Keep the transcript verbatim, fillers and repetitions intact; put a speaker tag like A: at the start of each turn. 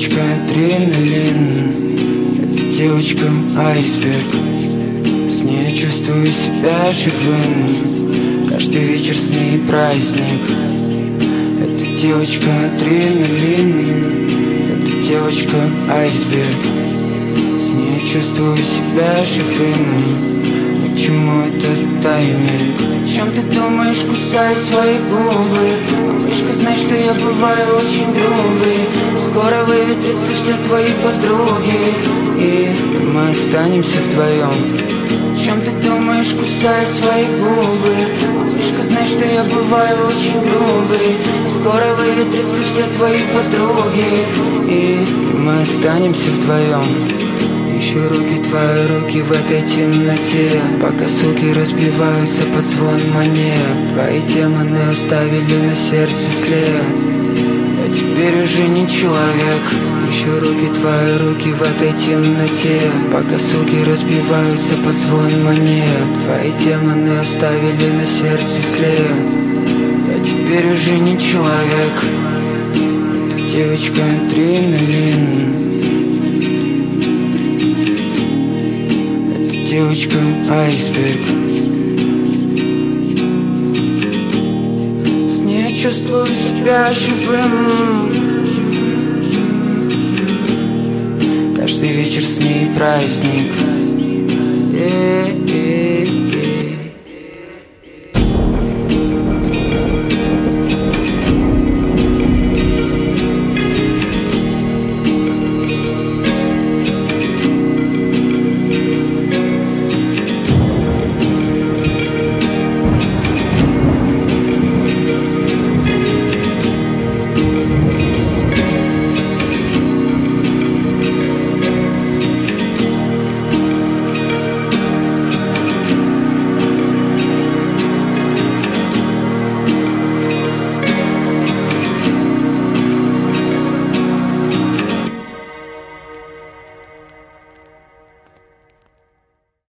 A: девочка адреналин, эта девочка айсберг. С ней чувствую себя живым, каждый вечер с ней праздник. Эта девочка адреналин, эта девочка айсберг. С ней чувствую себя живым. К чему этот тайминг? О чем ты думаешь, кусая свои губы? Малышка, знай, что я бываю очень грубый. Скоро выветрятся все твои подруги, и мы останемся вдвоем. О чем ты думаешь, кусая свои губы? Малышка, знай, что я бываю очень грубый. Скоро выветрятся все твои подруги, и мы останемся вдвоем. Ищу руки, твои руки в этой темноте, пока суки разбиваются под звон монет. Твои демоны оставили на сердце след. Я теперь уже не человек. Ищу руки, твои руки в этой темноте, пока суки разбиваются под звон монет. Твои демоны оставили на сердце след. Я теперь уже не человек. Эта девочка адреналин, девочка айсберг. С ней чувствую себя живым, каждый вечер с ней праздник. Э-э-э.